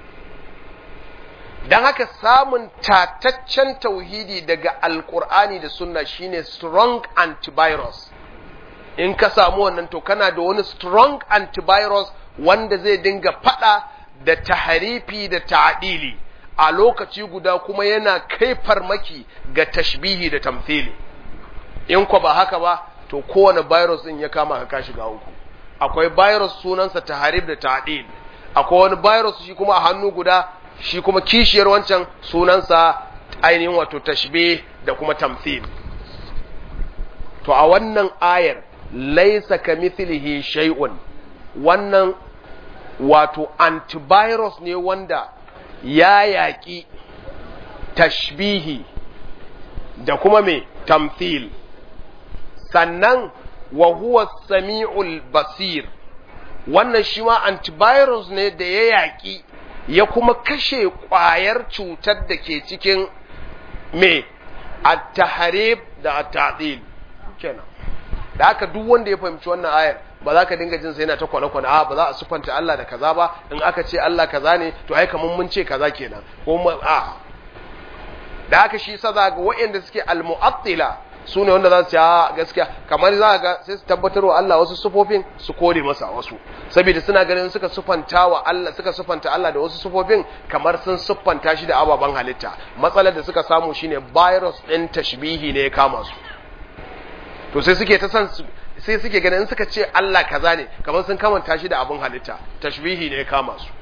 dan haka samun tataccen tauhidi daga alqur'ani da sunna shine strong antivirus in ka samu wannan to kana da wani strong antivirus wanda zai dinga fada da tahrifi da ta'dili a lokaci guda kuma yana kai farmaki ga tashbihi da tamthili in ko ba haka ba to kowane virus din ya kama ka ka shiga uku akwai virus sunansa tahrif da ta'dil akwai wani virus shi kuma a hannu guda shi kuma kishiyar wancan sunansa ainihin wato tashbih da kuma tamthil to a wannan ayar laisa kamithlihi shay'un wannan wato antivirus ne wanda ya yaki tashbihi da kuma me tamthil sannan wa huwa sami'ul basir wannan shi ma antivirus ne da ya yaki ya kuma kashe kwayar cutar da ke cikin me at-tahrib da at-ta'dil kenan da haka duk wanda ya fahimci wannan ayar ba za ka dinga jin sai yana ta kwana-kwana a ba za a sufanta Allah da kaza ba in aka ce Allah kaza ne to ai kaman mun ce kaza kenan ko a da haka shi sa za ga waɗanda suke al-mu'attila su ne wanda za su ce a gaskiya kamar za ga sai su tabbatar wa Allah wasu sufofin su kore masa wasu saboda suna ganin suka sufanta wa Allah suka sufanta Allah da wasu sufofin kamar sun sufanta shi da ababen halitta matsalar da suka samu shine virus din tashbihi ne ya kama su to sai suke ta san sai suke ganin in suka ce Allah kaza ne kamar sun kamanta shi da abin halitta tashbihi ne ya kama su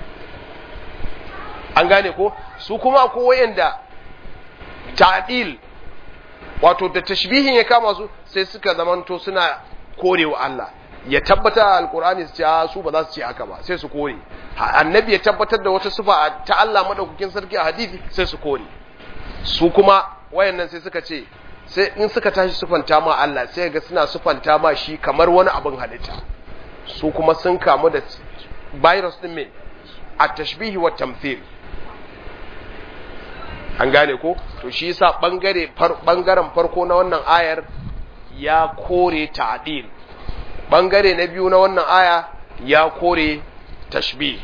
an gane ko su kuma ko wayanda ta'dil wato da tashbihin ya kama su sai suka zamanto suna korewa Allah ya tabbata alqur'ani su ce su ba za su ce haka ba sai su kore annabi ya tabbatar da wata sifa ta Allah madaukakin sarki a hadisi sai su kore su kuma wayannan sai suka ce sai in suka tashi sufanta ma Allah sai ga suna sufanta ma shi kamar wani abin halitta su kuma sun kamu da virus din me at-tashbih wa tamthil an gane ko to shi yasa bangare bangaren farko na wannan ayar ya kore ta'dil bangare na biyu na wannan aya ya kore tashbih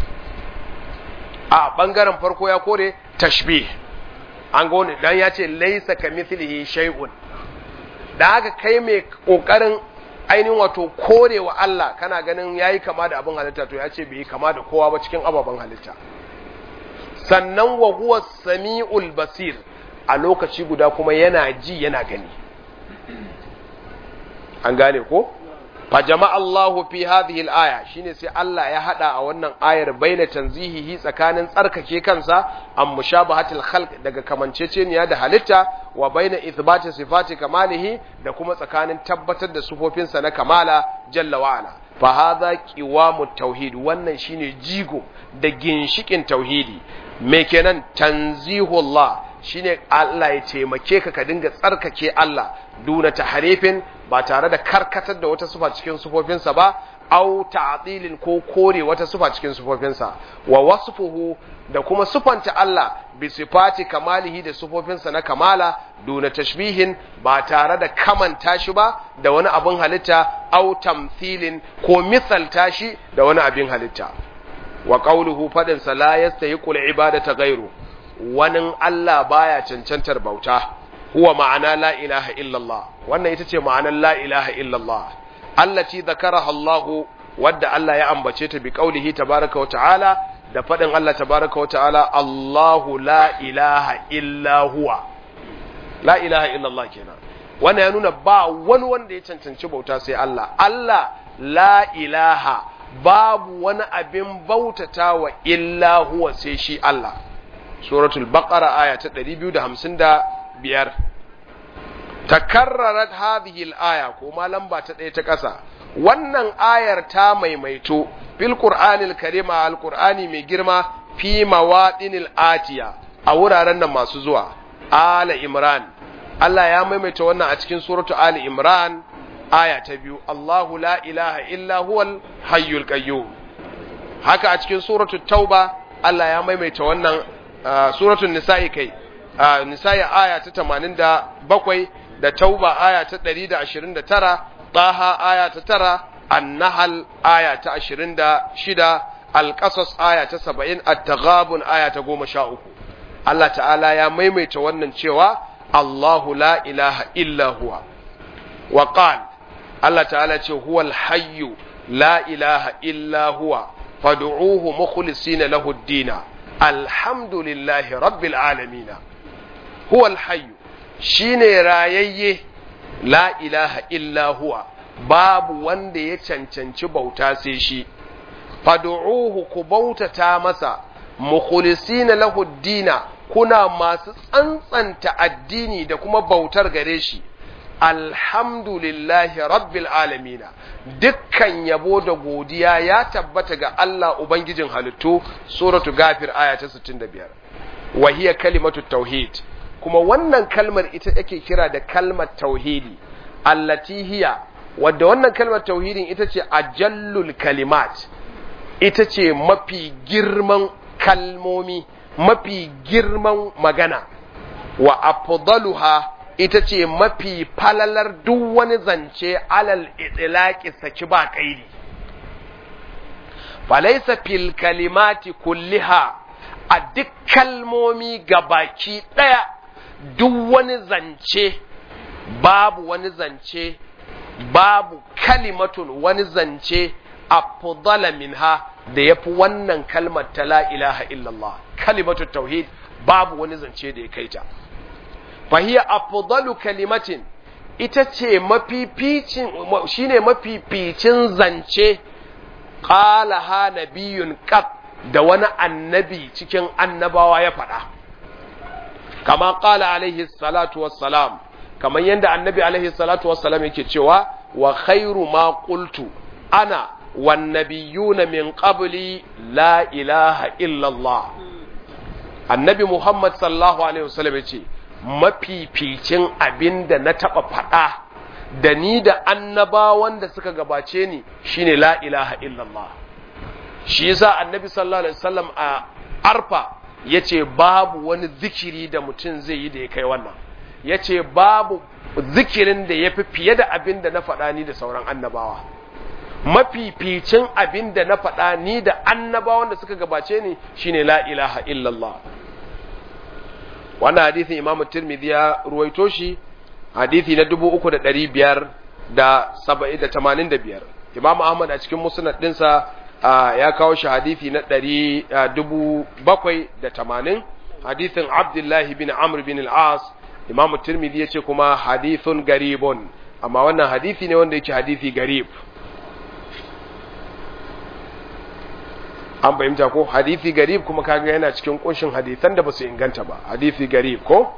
a bangaren farko ya kore tashbih an gone dan ya ce laisa kamithlihi shay'un dan haka kai mai kokarin ainihin wato korewa Allah kana ganin yayi kama da abin halitta to ya ce bai kama da kowa ba cikin ababen halitta sannan wa huwa sami'ul basir a lokaci guda kuma yana ji yana gani an gane ko fa jama'a Allahu fi hadhihi al-aya shine sai Allah ya hada a wannan ayar baina tanzihihi tsakanin tsarkake kansa an mushabahatil khalq daga kamanceceniya da halitta wa baina ithbati sifati kamalihi da kuma tsakanin tabbatar da sufofinsa na kamala jalla wa ala fa hadha qiwamut tauhid, wannan shine jigo da ginshikin tauhidi. me kenan tanzihullah, shine Allah ya taimake ka ka dinga tsarkake Allah duna tahrifin, ba tare da karkatar da wata sifa cikin sifofinsa ba, au ta'dilin ko kore wata sifa cikin sifofinsa, wa wasfuhu da kuma sifanta Allah bi sifati kamalihi da sifofinsa na kamala duna tashbihin, ba tare da kamanta shi ba da wani abin halitta, au tamthilin ko misalta shi da wani abin halitta. wa qawluhu fadin sa la yastahiqul ibadata ghayru, wani Allah baya cancantar bauta, huwa ma'ana la ilaha illallah, wannan ita ce ma'anar la ilaha illallah allati zakaraha Allah, wadda Allah ya ambace ta bi qaulihi tabaaraka wa ta'ala, da fadin Allah tabaaraka wa ta'ala Allahu la ilaha illa huwa, la ilaha illallah kenan. wannan ya nuna ba wani wanda ya cancanci bauta sai Allah. Allah la ilaha, babu wani abin bautata wa illa huwa sai shi Allah. suratul baqara aya ta ɗari biyu da hamsin da biyar. takarrarat hadhihi al-aya, ko ma lamba ta ɗaya ta ƙasa, wannan ayar ta maimaito fil qur'anil karima, al-qur'ani mai girma, fi mawadinil atiya, a wuraren nan masu zuwa. ala imran, Allah ya maimaita wannan a cikin suratu ali imran aya ta biyu, Allahu la ilaha illa huwal hayyul qayyum. haka a cikin suratu tauba Allah ya maimaita wannan, uh, suratul nisa'i kai, uh, nisa'i aya ta tamanin da bakwai, da tauba aya ta ɗari da ashirin da tara, taha aya ta tara, an-nahl aya ta ashirin da shida, al-qasas aya ta saba'in, at-taghabun aya ta goma sha uku. Allah ta'ala ya maimaita wannan cewa Allahu la ilaha illa huwa. wa qala, Allah ta'ala ce huwal hayyu la ilaha illa huwa fad'uuhu mukhlisina lahu ad-din alhamdulillahi rabbil alamin. huwal hayyu, shine rayayye, la ilaha illa huwa, babu wanda ya cancanci bauta sai shi. fad'uuhu, ku bautata masa, mukhlisina lahu ad-din, kuna masu tsantsanta addini da kuma bautar gare shi. alhamdulillahi rabbil alamin, dukkan yabo da godiya ya tabbata ga Allah ubangijin halittu. suratu gafir aya ta sittin da biyar. wa hiya kalimatu tauhid, kuma wannan kalmar ita ake kira da kalmar tauhidi, allati hiya, wadda wannan kalmar tauhidin ita ce ajallul kalimat, ita ce mafi girman kalmomi, mafi girman magana. wa afdaluha, ita ce mafi falalar duk wani zance, alal itlaqi, saki ba kaidi. falaysa fil kalimati kulliha, a duk kalmomi gabaki daya, duk wani zance, babu wani zance, babu kalimatun wani zance afdala minha, da yafi wannan kalmar ta la ilaha illallah, kalimatu tauhid, babu wani zance da ya kaita. fahiya afdalu kalimatin, ita ce mafificin, shine mafificin zance, qalaha nabiyyun qat, da wani annabi cikin annabawa ya faɗa. kama qala alaihi salatu wassalam, kamar yadda annabi alaihi salatu wassalam yake cewa, wa khairu ma qultu ana wan nabiyyuna min qabli la ilaha illa Allah. annabi Muhammad sallallahu alaihi wasallam yace, mafificin abinda na taba faɗa da ni da annabawan da suka gabace ni shine la ilaha illallah. shi yasa annabi sallallahu alaihi wasallam a arfa yace babu wani zikiri da mutum zai yi da ya kai wannan. yace babu zikirin da yafi fiye da abinda na faɗa ni da sauran annabawa. mafificin abinda na faɗa ni da annabawan da suka gabace ni shine la ilaha illallah. wannan hadisin Imam Tirmidhi ya ruwaito shi, hadisi na dubu uku da ɗari biyar da saba'in da tamanin da biyar. Imam Ahmad a cikin musnad ɗinsa ya kawo shi hadisi na ɗari dubu bakwai da tamanin, hadisin Abdullahi bin Amr bin al-As. Imam Tirmidhi ya ce kuma hadithun garibun, amma wannan hadisi ne wanda yake hadisi garib. an fahimta ko? hadisi garib kuma kaga yana cikin kunshin hadisan da basu inganta ba, hadisi garib ko?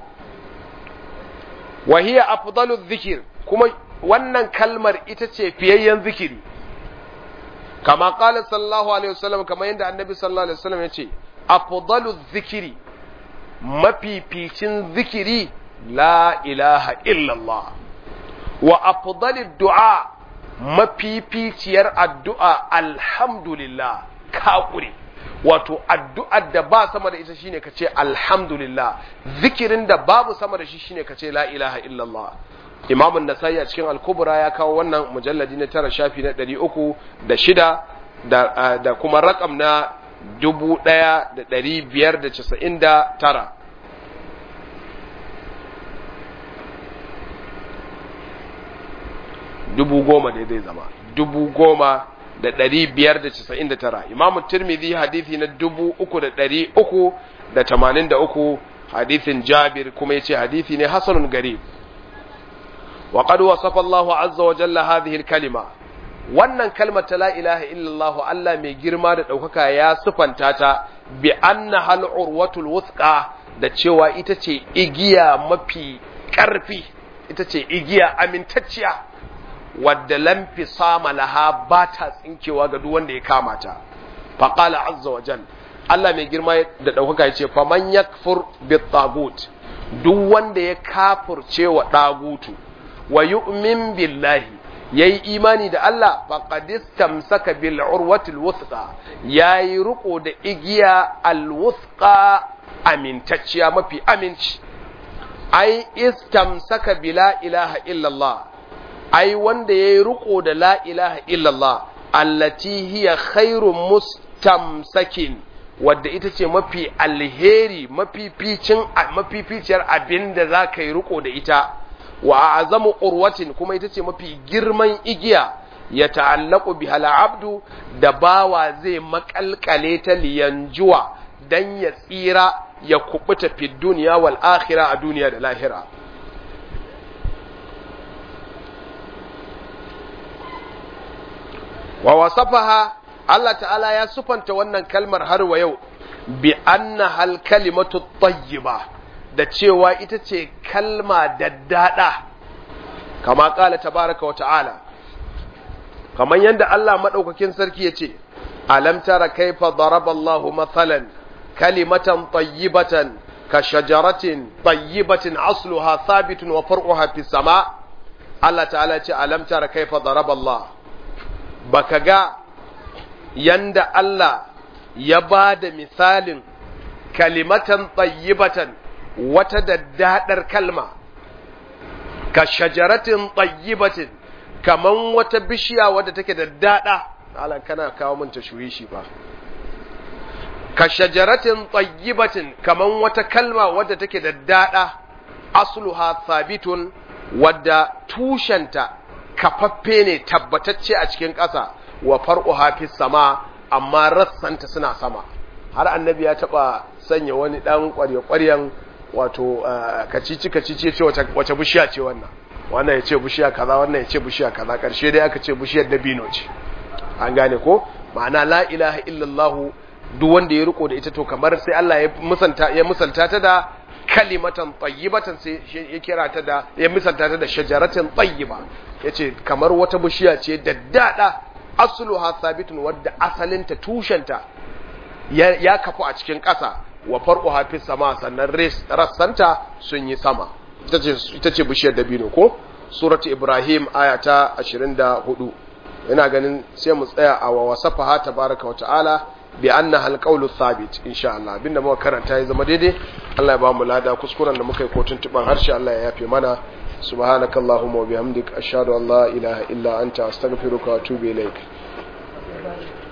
wa hiya afdalu dhikr, kuma wannan kalmar ita ce fiyayyen zikiri. kama qala sallallahu alaihi wasallam, kama yanda annabi sallallahu alaihi wasallam yace afdalu dhikri, mafificin zikiri la ilaha illallah, wa afdalu du'a, mafificiyar addu'a alhamdulillah. Kakuri, wato addu'ar da ba sama da ita shine kace alhamdulillah, zikirin da babu sama da shi shine kace la ilaha illallah. Imam an-Nasa'i a cikin al-Kubra ya kawo wannan mujalladi na tara shafi na ɗari uku da shida da, da kuma rakam na dubu ɗaya da ɗari biyar da casa'in da tara. Dubu goma da zai zama dubu goma da ɗari biyar da casa'in da tara. Imam Tirmidhi hadithi na dubu uku da ɗari uku da tamanin da uku, hadithin Jabir kuma yace hadithi ne hasanun garib. wa qad wasafa Allah azza wa jalla hadhihi al-kalima, wannan kalmar ta la ilaha illallah Allah mai girma da daukaka ya sifanta ta bi annaha al-urwatul wuthqa, da cewa ita ce igiya mafi karfi, ita ce igiya amintacciya wadda lam fisama laha ba ta tsinkewa ga duk wanda ya kama ta. fa qala azza wa jalla, Allah mai girma da daukaka yace faman yakfur bit tagut, duk wanda ya kafirce wa dagutu wa yu'min billahi, yayi imani da Allah, faqad istamsaka bil urwatil wuthqa, yayi riko da igiya al wuthqa amintacciya mafi aminci. ai istamsaka bila ilaha illallah, ai wanda yayi riko da la ilaha illallah allati hiya khairu mustamsakin, wadda ita ce mafi alheri mafificin mafificiyar abinda zaka yi riko da ita, wa azamu urwatin, kuma ita ce mafi girman igiya ya ta'allaqu biha al-abdu, da bawa zai makalkale ta liyanjuwa dan ya tsira ya kubuta fi dunya wal akhirah, a duniya da lahira. wa wasafaha, Allah ta'ala ya sufanta wannan kalmar har wa yau bi annaha al-kalimatu tayyiba, da cewa ita ce kalma daddada, kama kala tabaraka wa ta'ala, kaman yanda Allah madaukakin sarki yace alam tara kaifa daraba Allahu mathalan kalimatan tayyibatan ka shajaratin tayyibatin asluha thabitun wa far'uha fis sama. Allah ta'ala yace alam tara kaifa daraba Allah, baka ga yanda Allah ya bada misalin kalimatan tayyibatan, wata daddadar kalma, ka shajaratin tayyibatin, kaman wata bishiya wadda take daddada. Allah kana kawo mun tashwishi ba. Ka shajaratin tayyibatin, kaman wata kalma wadda take daddada, asluha thabitun, wadda tushenta kafaffe ne tabbatacce a cikin ƙasa, wa far'uha fis sama, amma rassanta suna sama. Har annabi ya taba sanya wani dan ƙwarya-ƙwaryan wato kacici kacici ce wace bishiya ce wannan, wannan ya ce bishiya kaza, wannan ya ce bishiya kaza, karshe dai aka ce bishiyar dabino ce. An gane ko? Ma'ana la ilaha illallah, duk wanda ya riko da ita to kamar sai Allah ya musanta ya musalta ta da kalimatan tayyibatan, sai ya kira ta da ya misalta ta da shajaratin tayyiba, yace kamar wata bishiya ce daddada, asluha thabitun, wadda asalinta tushenta ya, ya kafu a cikin ƙasa, wa far'uha fis sama, sannan rassanta sun yi sama. Ita ce ita ce bishiyar dabino ko? Suratu Ibrahim aya ta ashirin da hudu. Ina ganin sai mu tsaya a wa wasafaha tabaraka wa ta'ala bi annaha alqawlu thabit, insha Allah. Abinda muka karanta ya zama daidai, Allah ya ba mu lada, kuskuren da muka yi ko tuntuban harshe Allah ya yafe mana. Subhanakallahumma wa bihamdik, ashhadu an la ilaha illa anta, astaghfiruka wa atubu ilaik.